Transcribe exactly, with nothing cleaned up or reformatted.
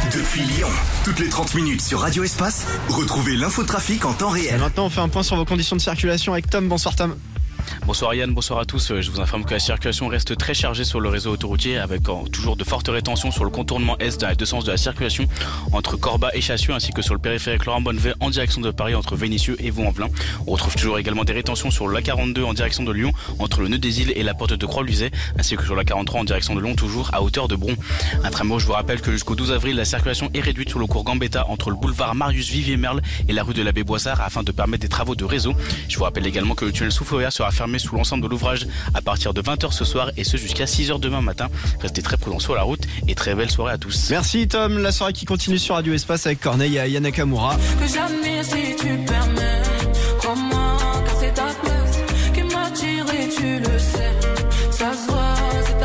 Depuis Lyon, toutes les trente minutes sur Radio Espace, retrouvez l'infotrafic en temps Et réel. maintenant, on fait un point sur vos conditions de circulation avec Tom. Bonsoir Tom. Bonsoir Yann, bonsoir à tous. Je vous informe que la circulation reste très chargée sur le réseau autoroutier avec toujours de fortes rétentions sur le contournement est dans les deux sens de la circulation entre Corba et Chassieux ainsi que sur le périphérique Laurent Bonnevet en direction de Paris entre Vénissieux et Vaux-en-Velin. On retrouve toujours également des rétentions sur l'A quarante-deux en direction de Lyon entre le nœud des îles et la porte de Croix-Luzet ainsi que sur l'A quarante-trois en direction de Lyon toujours à hauteur de Bron. Un tramway, je vous rappelle que jusqu'au douze avril, la circulation est réduite sur le cours Gambetta entre le boulevard Marius-Vivier-Merle et la rue de l'Abbé Boissard afin de permettre des travaux de réseau. Je vous rappelle également que le tunnel Soufrière sera fermé sous l'ensemble de l'ouvrage à partir de vingt heures ce soir et ce jusqu'à six heures demain matin. Restez très prudents sur la route et très belle soirée à tous. Merci Tom. La soirée qui continue sur Radio Espace avec Corneille et Aya Nakamura. Que jamais si tu permets, crois-moi, car c'est ta place qui m'attire et tu le sais. Ça se voit.